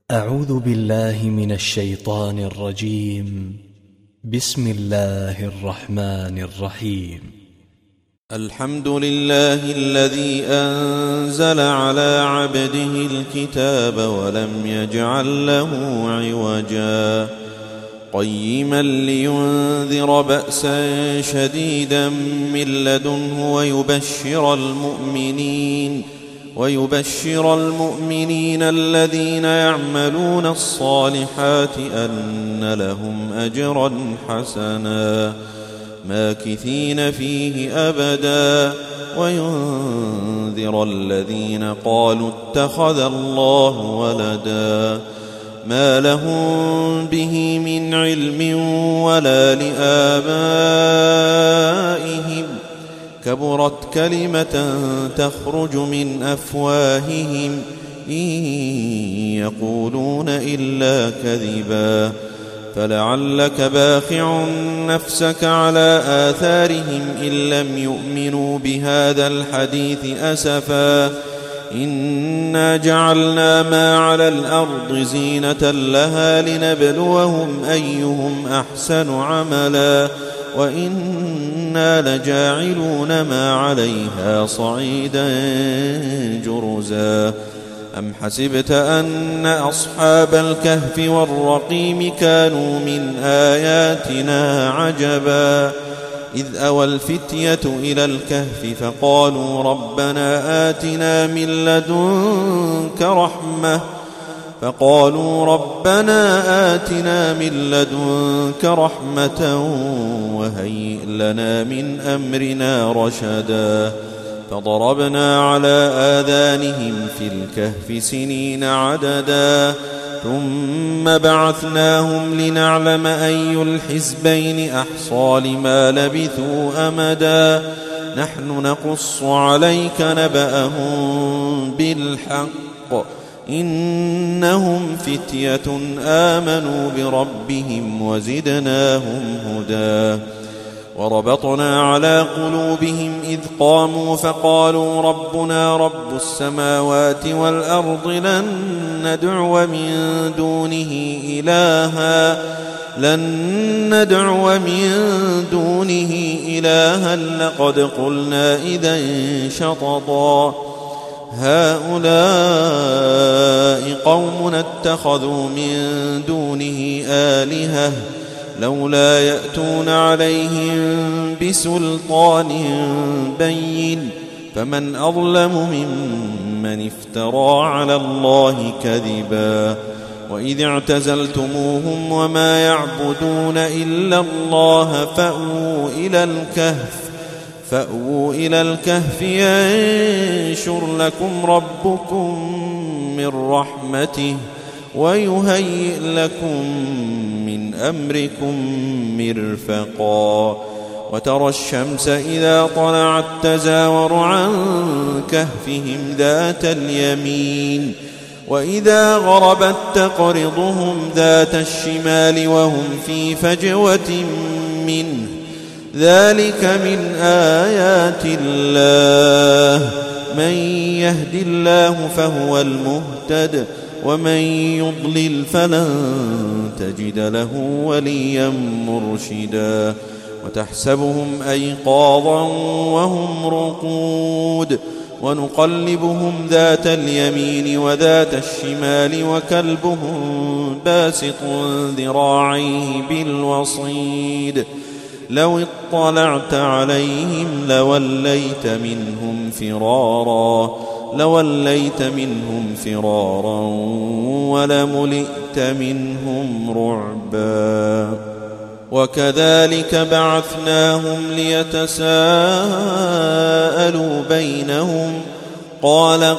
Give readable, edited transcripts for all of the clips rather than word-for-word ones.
أعوذ بالله من الشيطان الرجيم. بسم الله الرحمن الرحيم. الحمد لله الذي أنزل على عبده الكتاب ولم يجعل له عوجا قيما لينذر بأسا شديدا من لدنه ويبشر المؤمنين الذين يعملون الصالحات أن لهم أجرا حسنا ماكثين فيه أبدا وينذر الذين قالوا اتخذ الله ولدا ما لهم به من علم ولا لآبائهم كبرت كلمة تخرج من أفواههم إن يقولون إلا كذبا فلعلك باخع نفسك على آثارهم إن لم يؤمنوا بهذا الحديث أسفا إنا جعلنا ما على الأرض زينة لها لنبلوهم أيهم أحسن عملا وإنا لجاعلون ما عليها صعيدا جرزا أم حسبت أن أصحاب الكهف والرقيم كانوا من آياتنا عجبا إذ أوى الفتية إلى الكهف فقالوا ربنا آتنا من لدنك رحمة وهيئ لنا من أمرنا رشدا فضربنا على آذانهم في الكهف سنين عددا ثم بعثناهم لنعلم أي الحزبين أحصى لما لبثوا أمدا نحن نقص عليك نبأهم بالحق إنهم فتية آمنوا بربهم وزدناهم هدى وربطنا على قلوبهم إذ قاموا فقالوا ربنا رب السماوات والأرض لن ندعو من دونه إلها لقد قلنا إذا شططا هؤلاء قوم اتخذوا من دونه آلهة لولا يأتون عليهم بسلطان بين فمن أظلم ممن افترى على الله كذبا وإذ اعتزلتموهم وما يعبدون إلا الله فأووا إلى الكهف ينشر لكم ربكم من رحمته ويهيئ لكم من أمركم مرفقا وترى الشمس إذا طلعت تزاور عن كهفهم ذات اليمين وإذا غربت تقرضهم ذات الشمال وهم في فجوة منه ذلك من آيات الله من يهد الله فهو المهتد ومن يضلل فلن تجد له وليا مرشدا وتحسبهم أيقاظا وهم رقود ونقلبهم ذات اليمين وذات الشمال وكلبهم باسط ذراعيه بالوصيد لو اطلعت عليهم لوليت منهم فرارا ولملئت منهم رعبا وكذلك بعثناهم ليتساءلوا بينهم قال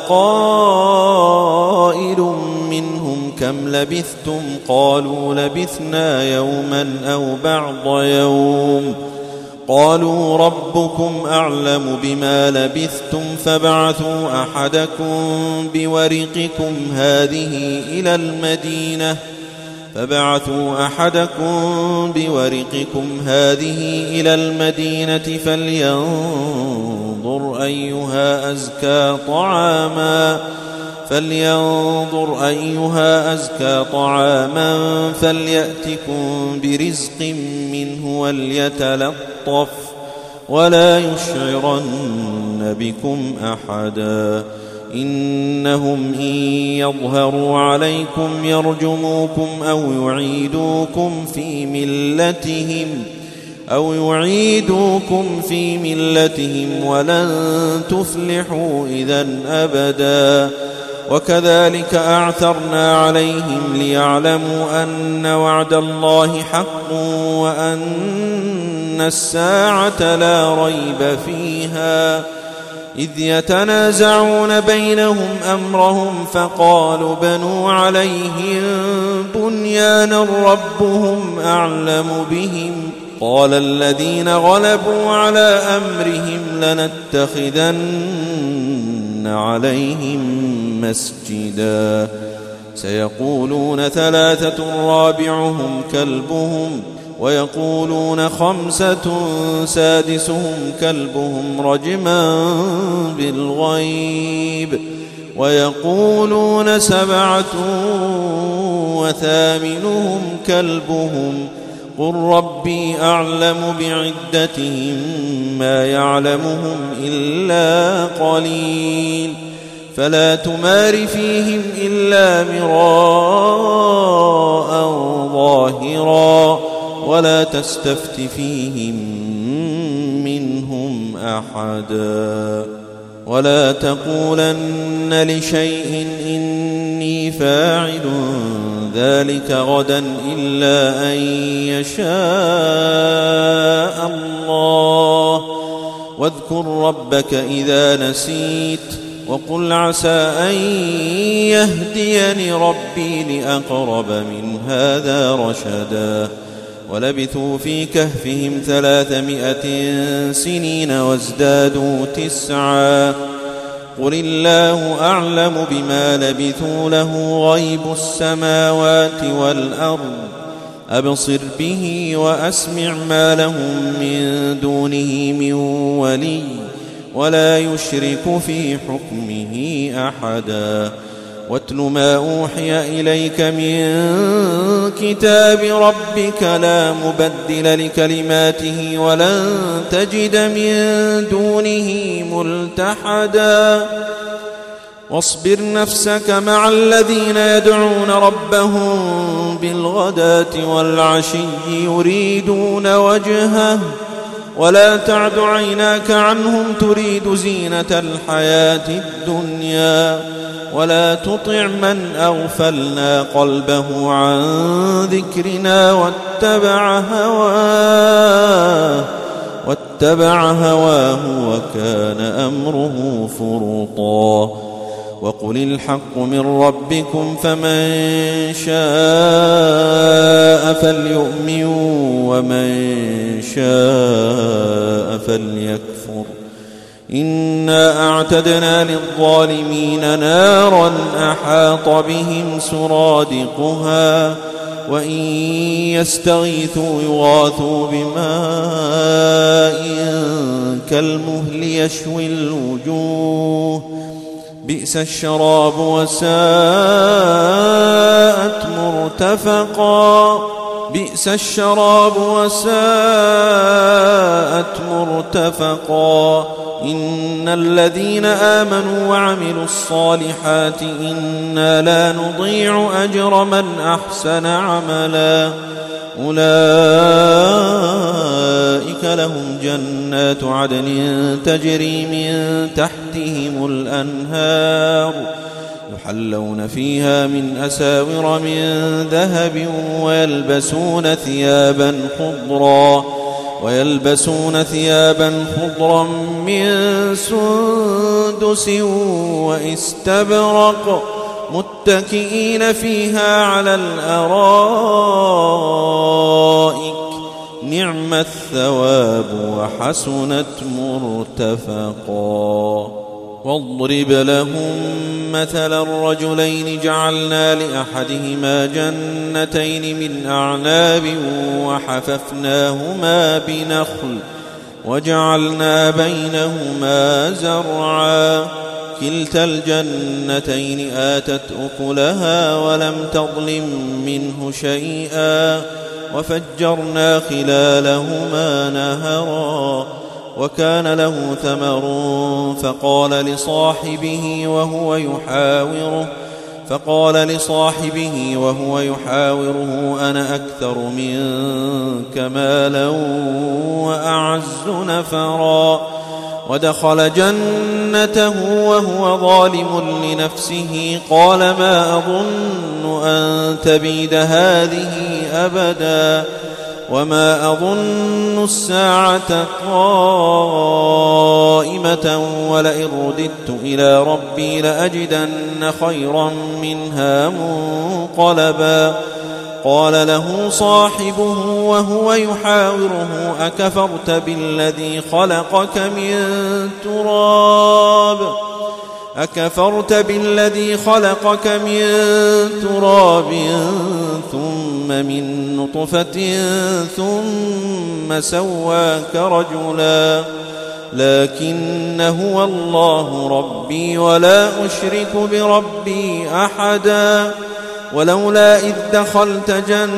قائل منهم كم لبثتم قالوا لبثنا يوما أو بعض يوم قالوا ربكم أعلم بما لبثتم فابعثوا أحدكم بورقكم هذه إلى المدينة فلينظر أيها أزكى طعاما فلينظر أيها أزكى طعاما فليأتكم برزق منه وليتلطف ولا يشعرن بكم أحدا إنهم إن يظهروا عليكم يرجموكم أو يعيدوكم في ملتهم ولن تفلحوا إذن أبدا وكذلك أعثرنا عليهم ليعلموا أن وعد الله حق وأن الساعة لا ريب فيها إذ يتنازعون بينهم أمرهم فقالوا بنوا عليهم بنيانا ربهم أعلم بهم قال الذين غلبوا على أمرهم لنتخذن عليهم مسجدا سيقولون 3 رابعهم كلبهم ويقولون 5 سادسهم كلبهم رجما بالغيب ويقولون 7 وثامنهم كلبهم قل ربي أعلم بعدتهم ما يعلمهم إلا قليل فلا تمار فيهم إلا مراء ظاهرا ولا تستفت فيهم منهم أحدا ولا تقولن لشيء إني فاعل ذلك غدا إلا أن يشاء الله واذكر ربك إذا نسيت وقل عسى أن يهديني ربي لأقرب من هذا رشدا ولبثوا في كهفهم 300 سنين وازدادوا 9 قل الله أعلم بما لبثوا له غيب السماوات والأرض أبصر به وأسمع ما لهم من دونه من ولي ولا يشرك في حكمه أحدا واتل ما أوحي إليك من كتاب ربك لا مبدل لكلماته ولن تجد من دونه ملتحدا واصبر نفسك مع الذين يدعون ربهم بالغداة والعشي يريدون وجهه ولا تعد عيناك عنهم تريد زينة الحياة الدنيا ولا تطع من أغفلنا قلبه عن ذكرنا واتبع هواه وكان أمره فرطا وقل الحق من ربكم فمن شاء فليؤمن ومن شاء فليكفر إنا أعتدنا للظالمين نارا أحاط بهم سرادقها وإن يستغيثوا يغاثوا بماء كالمهل يشوي الوجوه بئس الشراب وساءت مرتفقا إن الذين آمنوا وعملوا الصالحات إنا لا نضيع أجر من أحسن عملا أولئك لهم جنات عدن تجري من تحتهم الأنهار يحلون فيها من أساور من ذهب ويلبسون ثيابا خضرا من سندس واستبرق متكئين فيها على الأرائك نعم الثواب وحسنت مرتفقا واضرب لهم مثل الرجلين جعلنا لأحدهما جنتين من أعناب وحففناهما بنخل وجعلنا بينهما زرعا كلتا الجنتين آتت أكلها ولم تظلم منه شيئا وفجرنا خلالهما نهرا وكان له ثمر فقال لصاحبه وهو يحاوره أنا أكثر منك مالا وأعز نفرا ودخل جنته وهو ظالم لنفسه قال ما أظن أن تبيد هذه أبدا وما أظن الساعة قائمة ولئن رددت إلى ربي لأجدن خيرا منها منقلبا قال له صاحبه وهو يحاوره أكفرت بالذي خلقك من تراب ثم من نطفة ثم سواك رجلا لكن هو الله ربي ولا أشرك بربي أحدا ولولا إذ دخلت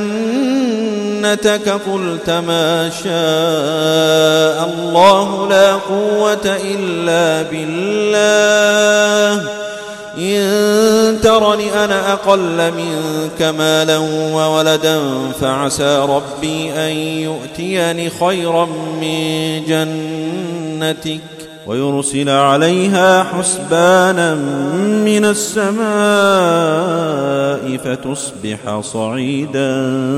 جنتك قلت ما شاء الله لا قوة إلا بالله إن ترني أنا أقل منك مالا وولدا فعسى ربي أن يؤتيني خيرا من جنتك ويرسل عليها حسبانا من السماء فتصبح صعيدا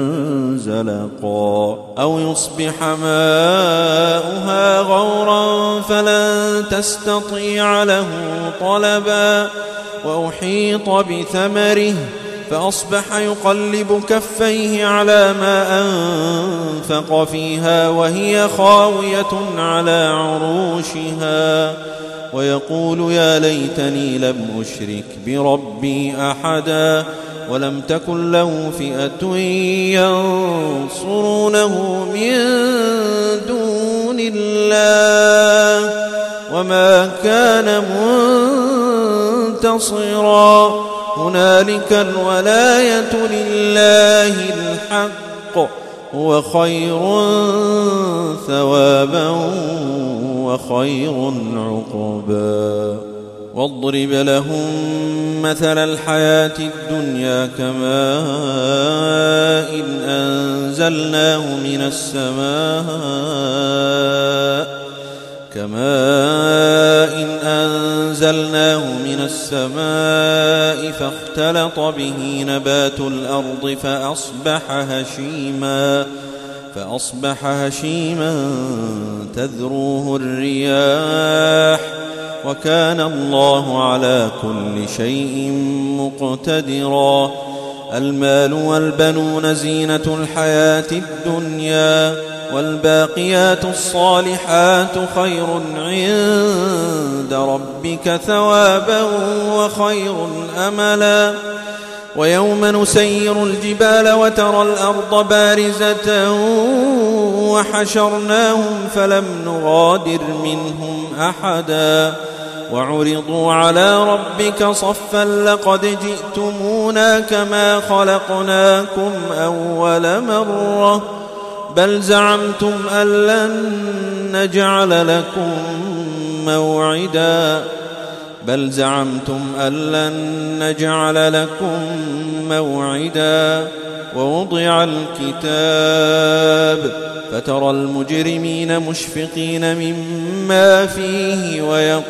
زلقا أو يصبح ماؤها غورا فلن تستطيع له طلبا وأحيط بثمره فأصبح يقلب كفيه على ما أنفق فيها وهي خاوية على عروشها ويقول يا ليتني لم أشرك بربي أحدا ولم تكن له فئة ينصرونه من دون الله وما كان منتصرا هنالك الولاية لله الحق هو خير ثوابا وخير عقبا واضرب لهم مثل الحياة الدنيا كماء أنزلناه من السماء فاختلط به نبات الأرض فأصبح هشيما تذروه الرياح وكان الله على كل شيء مقتدرا المال والبنون زينة الحياة الدنيا والباقيات الصالحات خير عند ربك ثوابا وخير أملا ويوم نسير الجبال وترى الأرض بارزة وحشرناهم فلم نغادر منهم أحدا وعرضوا على ربك صفا لقد جئتمونا كما خلقناكم أول مرة بل زعمتم أن لن نجعل لكم موعدا ووضع الكتاب فترى المجرمين مشفقين مما فيه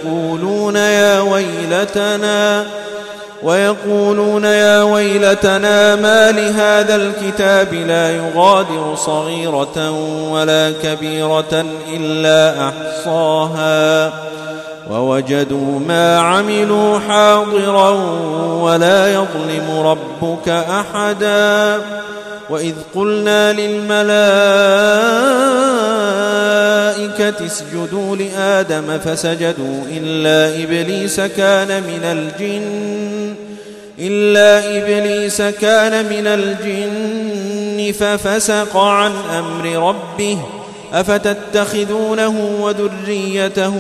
ويقولون يا ويلتنا ما لهذا الكتاب لا يغادر صغيرة ولا كبيرة إلا أحصاها ووجدوا ما عملوا حاضرا ولا يظلم ربك أحدا وإذ قلنا للملائكة اسجدوا لآدم فسجدوا إلا إبليس كان من الجن ففسق عن أمر ربه أفتتخذونه وذريته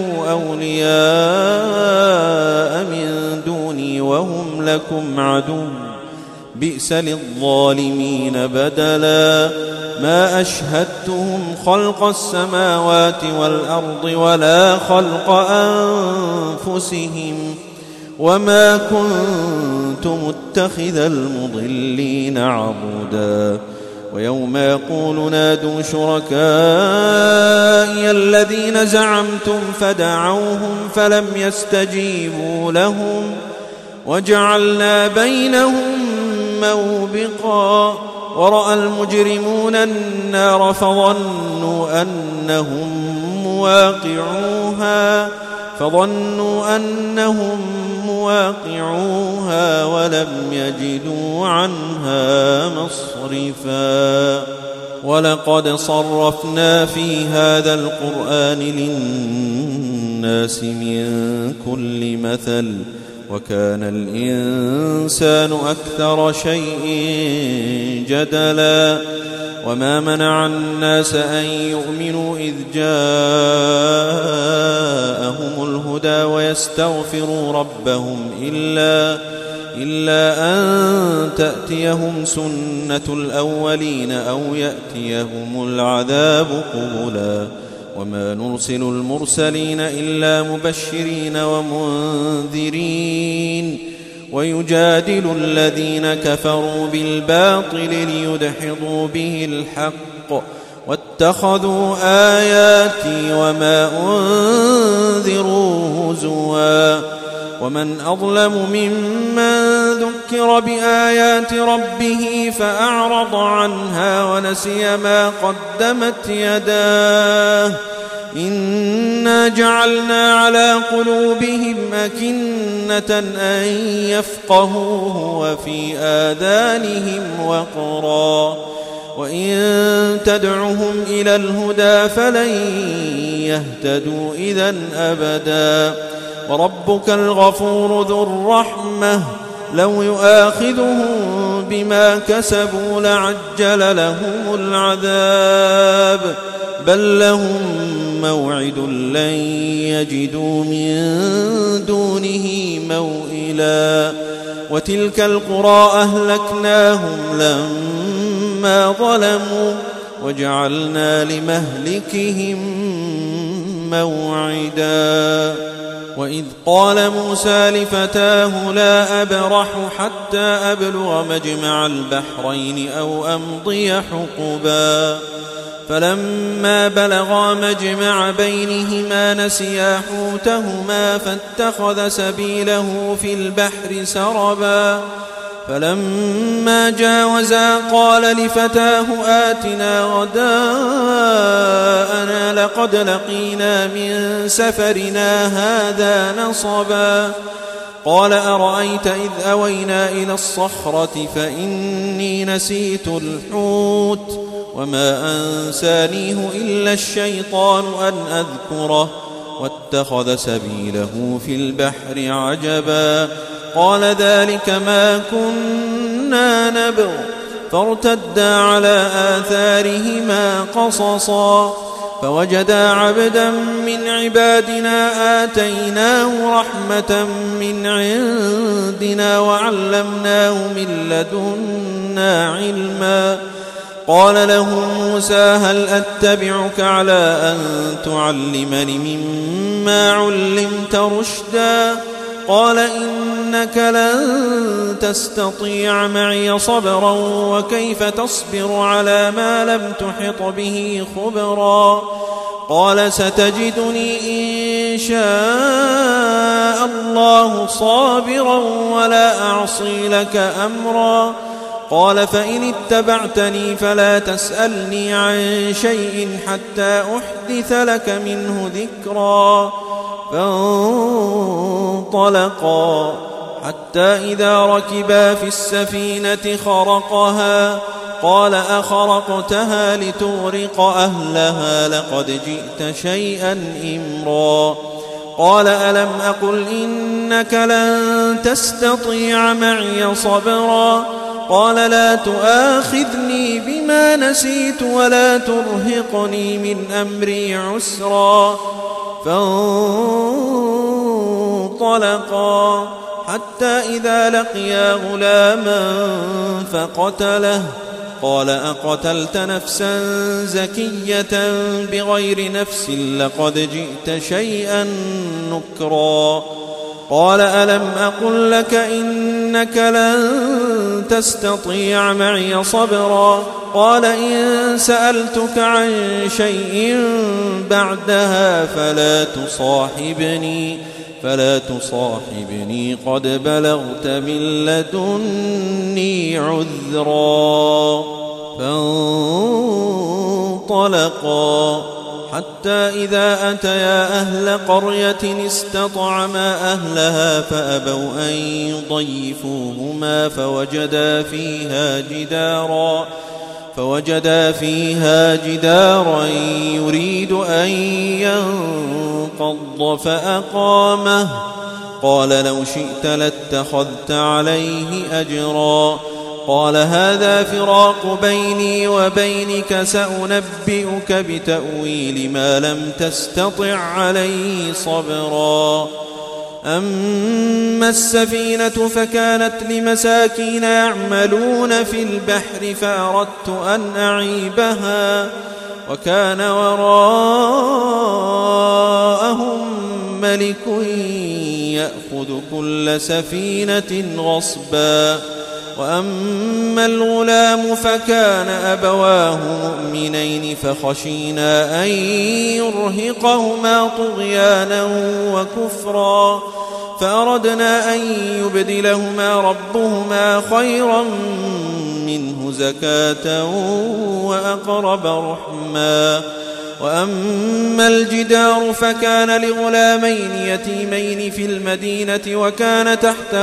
أولياء من دوني وهم لكم عدو بئس للظالمين بدلا ما أشهدتهم خلق السماوات والأرض ولا خلق أنفسهم وما كنت متخذ المضلين عضدا ويوم يقول نادوا شركائي الذين زعمتم فدعوهم فلم يستجيبوا لهم وجعلنا بينهم موبقا ورأى المجرمون النار فظنوا أنهم مواقعوها ولم يجدوا عنها مصرفا ولقد صرفنا في هذا القرآن للناس من كل مثل وكان الإنسان أكثر شيء جدلا وما منع الناس أن يؤمنوا إذ جاءهم الهدى ويستغفروا ربهم إلا أن تأتيهم سنة الأولين أو يأتيهم العذاب قبلا وما نرسل المرسلين إلا مبشرين ومنذرين ويجادل الذين كفروا بالباطل ليدحضوا به الحق واتخذوا آياتي وما أنذروا هزوا ومن أظلم ممن ذكر بآيات ربه فأعرض عنها ونسي ما قدمت يداه إنا جعلنا على قلوبهم أكنة أن يفقهوه وفي آذانهم وقرا وإن تدعهم إلى الهدى فلن يهتدوا إذن أبدا وربك الغفور ذو الرحمة لو يؤاخذهم بما كسبوا لعجل لهم العذاب بل لهم موعد لن يجدوا من دونه موئلا وتلك القرى أهلكناهم لما ظلموا وجعلنا لمهلكهم موعدا وإذ قال موسى لفتاه لا أبرح حتى أبلغ مجمع البحرين أو أمضي حقبا فلما بلغا مجمع بينهما نسيا حوتهما فاتخذ سبيله في البحر سربا فلما جاوزا قال لفتاه آتنا غداءنا لقد لقينا من سفرنا هذا نصبا قال أرأيت إذ أوينا إلى الصخرة فإني نسيت الحوت وما أنسانيه إلا الشيطان أن أذكره واتخذ سبيله في البحر عجبا قال ذلك ما كنا نبغ فارتدا على آثارهما قصصا فوجدا عبدا من عبادنا آتيناه رحمة من عندنا وعلمناه من لدنا علما قال له موسى هل أتبعك على أن تعلمني مما علمت رشدا قال إنك لن تستطيع معي صبرا وكيف تصبر على ما لم تحط به خبرا قال ستجدني إن شاء الله صابرا ولا أعصي لك أمرا قال فإن اتبعتني فلا تسألني عن شيء حتى أحدث لك منه ذكرا فانطلقا حتى إذا ركبا في السفينة خرقها قال أخرقتها لتغرق أهلها لقد جئت شيئا إمرا قال ألم أقل إنك لن تستطيع معي صبرا قال لا تؤاخذني بما نسيت ولا ترهقني من أمري عسرا فانطلقا حتى إذا لقيا غلاما فقتله قال أقتلت نفسا زكية بغير نفس لقد جئت شيئا نكرا قال ألم أقل لك إنك لن تستطيع معي صبرا قال إن سألتك عن شيء بعدها فلا تصاحبني قد بلغت من لدني عذرا فانطلقا حتى إذا أتيا أهل قرية استطعما أهلها فأبوا أن يضيفوهما فوجدا فيها جدارا يريد أن ينقض فأقامه قال لو شئت لاتخذت عليه أجرا قال هذا فراق بيني وبينك سأنبئك بتأويل ما لم تستطع عليه صبرا أما السفينة فكانت لمساكين يعملون في البحر فأردت أن أعيبها وكان وراءهم ملك يأخذ كل سفينة غصبا وأما الغلام فكان أبواه مؤمنين فخشينا أن يرهقهما طغيانا وكفرا فأردنا أن يبدلهما ربهما خيرا منه زكاة وأقرب رحما وأما الجدار فكان لغلامين يتيمين في المدينة وكان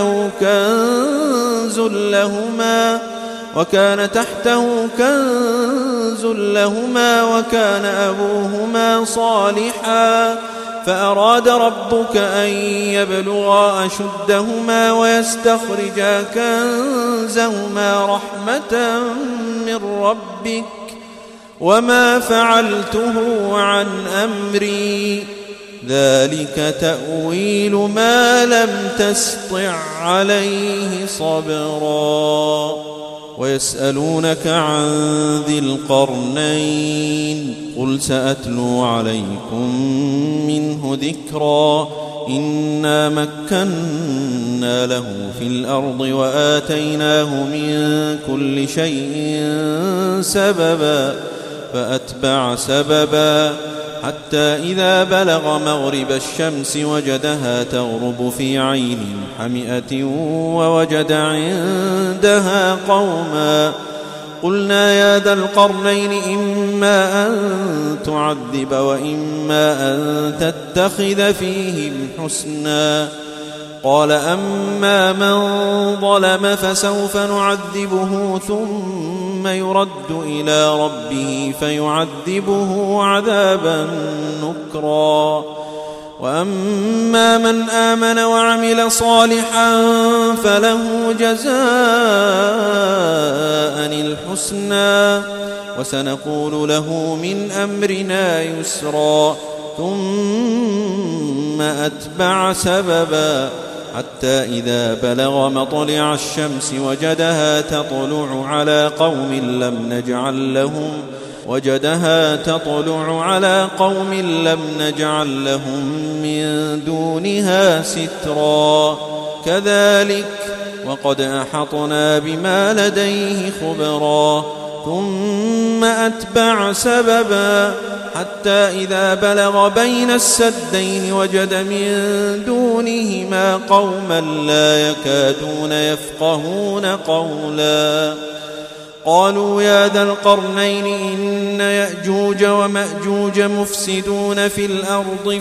تحته كنز لهما وكان أبوهما صالحا فأراد ربك أن يبلغا أشدهما ويستخرجا كنزهما رحمة من ربك وما فعلته عن أمري ذلك تأويل ما لم تسطع عليه صبرا ويسألونك عن ذي القرنين قل سأتلو عليكم منه ذكرا إنا مكنا له في الأرض وآتيناه من كل شيء سببا فأتبع سببا حتى إذا بلغ مغرب الشمس وجدها تغرب في عين حمئة ووجد عندها قوما قلنا يا ذا القرنين إما أن تعذب وإما أن تتخذ فيهم حسنا قال أما من ظلم فسوف نعذبه ثم يرد إلى ربه فيعذبه عذابا نكرا وأما من آمن وعمل صالحا فله جزاء الحسنى وسنقول له من أمرنا يسرا ثم أتبع سببا حتى إذا بلغ مطلع الشمس وجدها تطلع على قوم لم نجعل لهم من دونها سترا كذلك وقد أحطنا بما لديه خبرا ثم أتبع سببا حتى إذا بلغ بين السدين وجد من دونهما قوما لا يكادون يفقهون قولا قالوا يا ذا القرنين إن يأجوج ومأجوج مفسدون في الأرض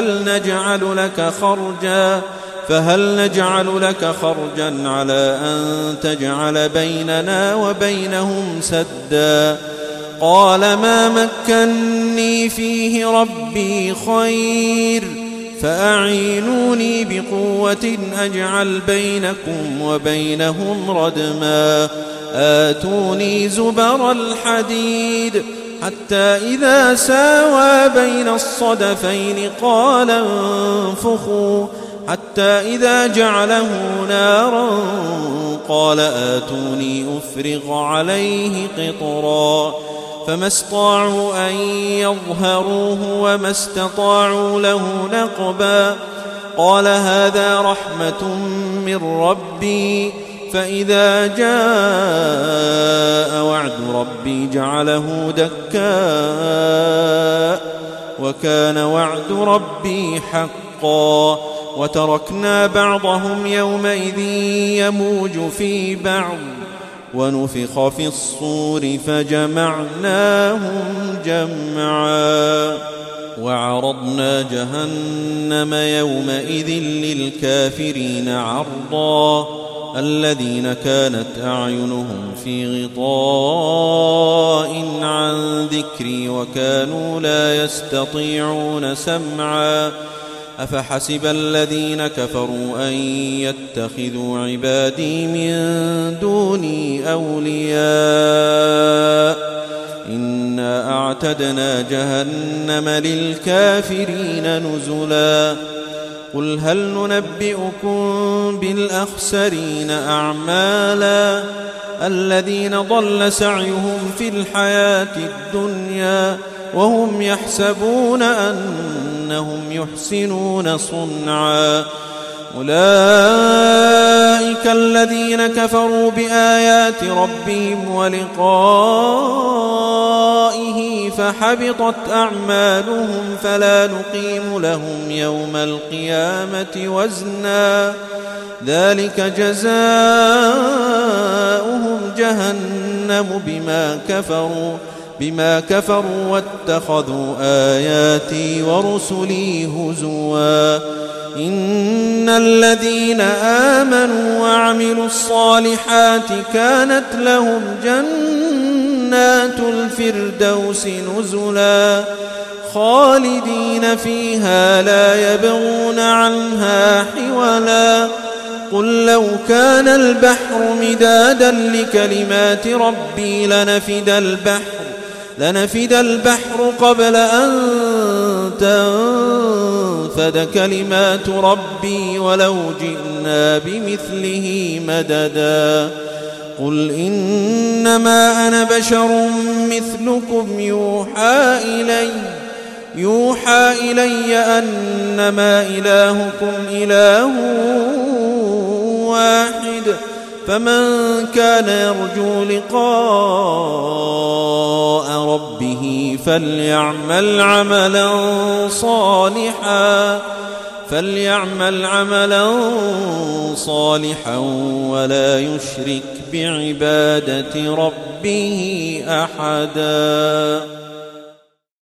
فهل نجعل لك خرجا على أن تجعل بيننا وبينهم سدا قال ما مكني فيه ربي خير فأعينوني بقوة أجعل بينكم وبينهم ردما آتوني زبر الحديد حتى إذا ساوى بين الصدفين قال انفخوا حتى إذا جعله نارا قال آتوني أفرغ عليه قطرا فما استطاعوا أن يظهروه وما استطاعوا له نقبا قال هذا رحمة من ربي فإذا جاء وعد ربي جعله دكاء وكان وعد ربي حقا وتركنا بعضهم يومئذ يموج في بعض ونفخ في الصور فجمعناهم جمعا وعرضنا جهنم يومئذ للكافرين عرضا الذين كانت أعينهم في غطاء عن ذكري وكانوا لا يستطيعون سمعا أفحسب الذين كفروا أن يتخذوا عبادي من دوني أولياء إنا أعتدنا جهنم للكافرين نزلا قل هل ننبئكم بالأخسرين أعمالا الذين ضل سعيهم في الحياة الدنيا وهم يحسبون أنهم يحسنون صنعا أولئك الذين كفروا بآيات ربهم ولقائه فحبطت أعمالهم فلا نقيم لهم يوم القيامة وزنا ذلك جزاؤهم جهنم بما كفروا واتخذوا آياتي ورسلي هزوا إن الذين آمنوا وعملوا الصالحات كانت لهم جنات الفردوس نزلا خالدين فيها لا يبغون عنها حولا قل لو كان البحر مدادا لكلمات ربي لنفد البحر قبل أن تنفد كلمات ربي ولو جئنا بمثله مددا قل إنما أنا بشر مثلكم يوحى إلي أنما إلهكم إله واحد فمن كان يرجو لقاء ربه فليعمل عملا صالحا ولا يشرك بعبادة ربه أحدا.